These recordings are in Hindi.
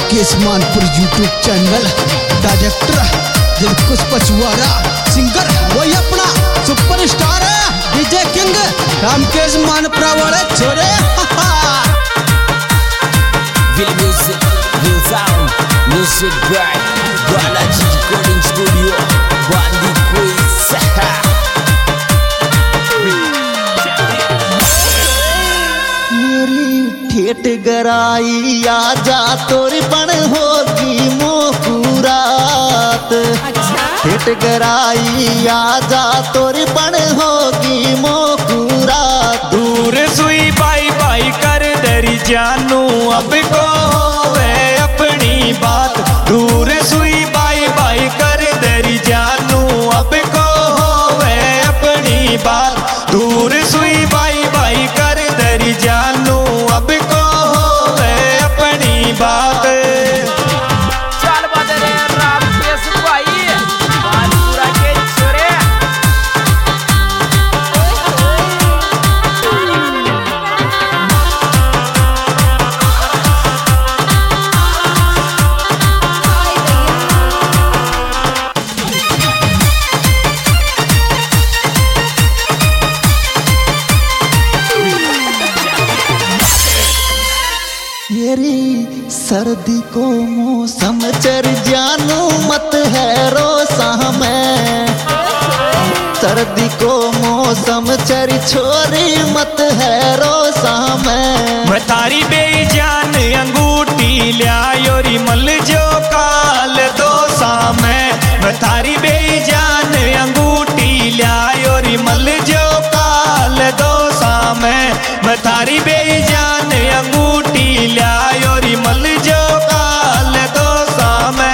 Rakesh Manpur YouTube channel, director Dilkhush Pachwara, singer वही अपना सुपरस्टार है डीजे किंग राकेश मानपुरा वाले छोरे। Real music, real sound, music bright, Balaji Recording Studio, Bandi Quiz. मेरी ठेठ गराई आजा तोरी बन होगी मोकुरात। ठेठ गराई आजा तोरी बन होगी मोकुरात। दूर सुई बाई बाई कर दरी जानू अब को वे अपनी बात। दूर सुई बाई बाई कर दरी जानू अब को वे अपनी बात। दूर सुई बाई बाई कर दरी जानू अब को वे अपनी बात। चल बदले राकेश भाई, मानपुरा के छोरे। मेरी सर्दी को मौसम चर जानू मत है रोसा में। सर्दी को मौसम चर छोरी मत है रोसा में। मैं तारी बेजान अंगूठी लियायोरी मल जो काल दो सामे। मैं तारी बेजान अंगूठी लियायोरी मल जो काल दो सामे। मैं तारी बेजान अंगूठी लियायोरी मल जो काल दो सामे।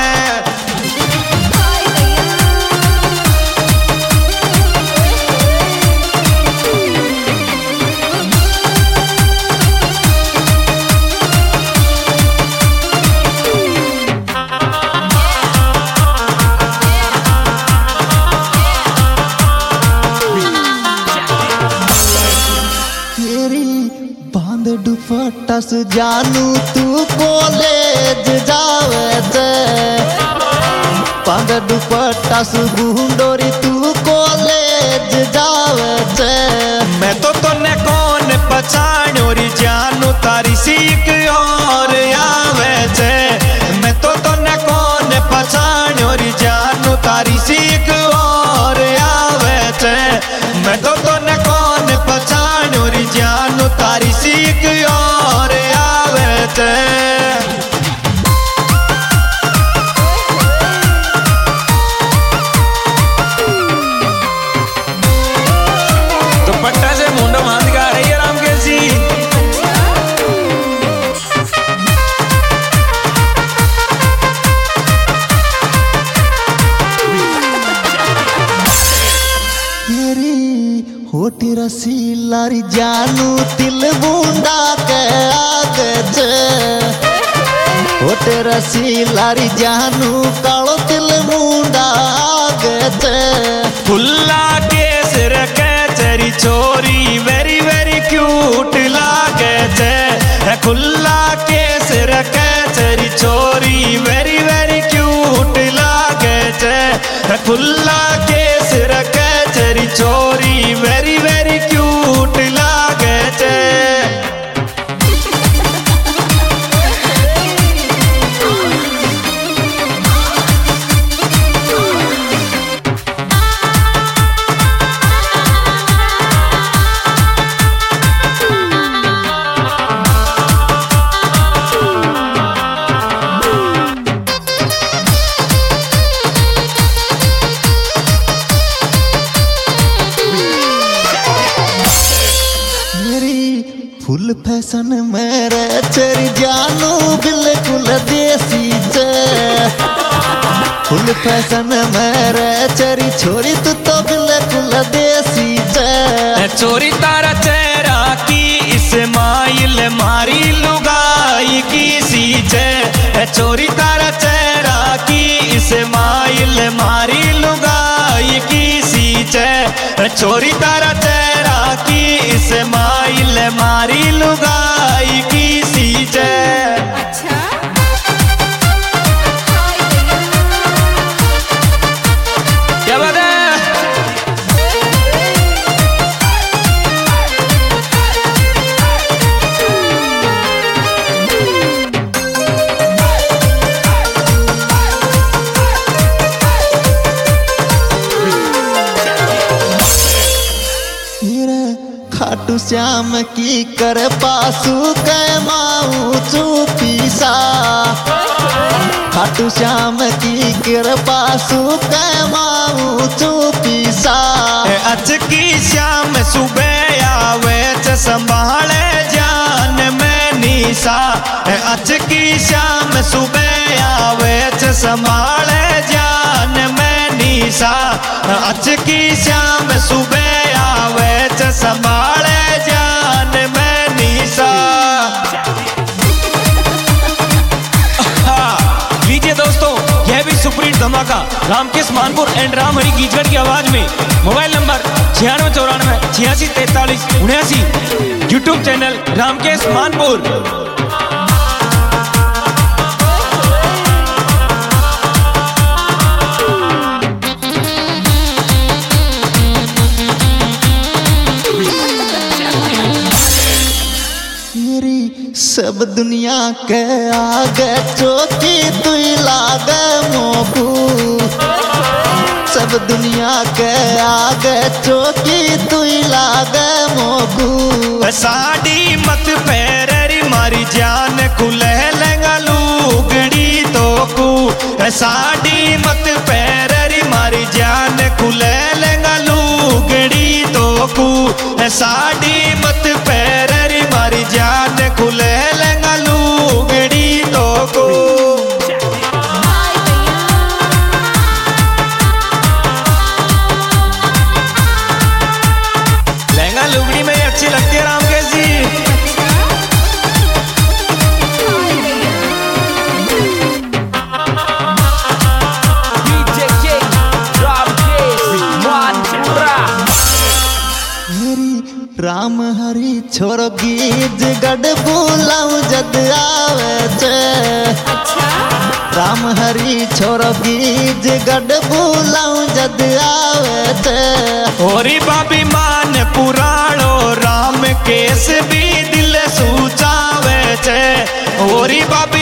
बांध दुपट्टा सुजानू तू कॉलेज जावे थे। बांध दुपट्टा सुगुंडोरी तू कॉलेज जावे थे। मैं तो तोने कौन पछाणोरी जानू तारी सीख और आवे छे। मैं तो तोने कौन पछाणोरी जानू तारी सीख और आवे छे। मैं तो तोने कौन पछाणोरी जानू तारी सीख और आवे छे। दुपट्टा से मुंडो बांध के आ रही है राम कैसी। मेरी होटी रसीलारी जानू तिल बूंदा के आगे जे। होटे रसीलारी जानू कालो तिल बूंदा आगे जे। खुला केस रखे तेरी छोरी वेरी वेरी क्यूट लागे छे। खुला केस रखे तेरी छोरी वेरी वेरी क्यूट लागे छे। खुला केस रखे तेरी छोरी वेरी वेरी क्यूट लागे छे। फुल फैशन मेरे चरी जानू बिल्कुल देसी चे। फुल फैशन मेरे चरी छोरी तू तो बिल्कुल देसी चे। चोरी तारा चेहरा की इस्माइल मारी लुगाई की सीचे। चोरी तारा चेहरा की इस्माइल मारी लुगाई की सीचे। चोरी तारा चेहरा की इस्माइल मारी लुगाई की सीचे। अच्छा श्याम की कर पासू के माऊ चुपीसा खाटू श्याम की कर पासू के माऊ चुपीसा अच की श्याम सुबह आवे च संभाले जान में निशा अच की श्याम सुबह आवे च संभाले जान में निशा अच की श्याम सुबह आवे च संभाले जान में निशा। लीजिए दोस्तों, यह भी सुपरहिट धमाका रामकेश मानपुर एंड राम हरी गीजगढ़ की आवाज में। Mobile number 9694864379, YouTube channel Ramkesh Manpur. सब दुनिया के आगे चौकी तुई लागे मोकू सब दुनिया के आगे चौकी तुई लागे मोकू साड़ी मत पैररी मारी जान खुले लेंगा लूगड़ी तो कू साड़ी मत पैररी मारी जान खुले लेंगा लूगड़ी तो कू साड़ी मत पैररी मारी जान खुले लेंगा लूगड़ी तो को। लहंगा लुगड़ी में अच्छी लगती है रामकेश जी। राम हरी छोड़ गीज गढ़ बुलाऊ जद आवे छे राम हरी छोड़ गीज गढ़ बुलाऊ जद आवे छे होरी बाबी मान पुराणो राम केस भी दिल सूचावे छे होरी बाबी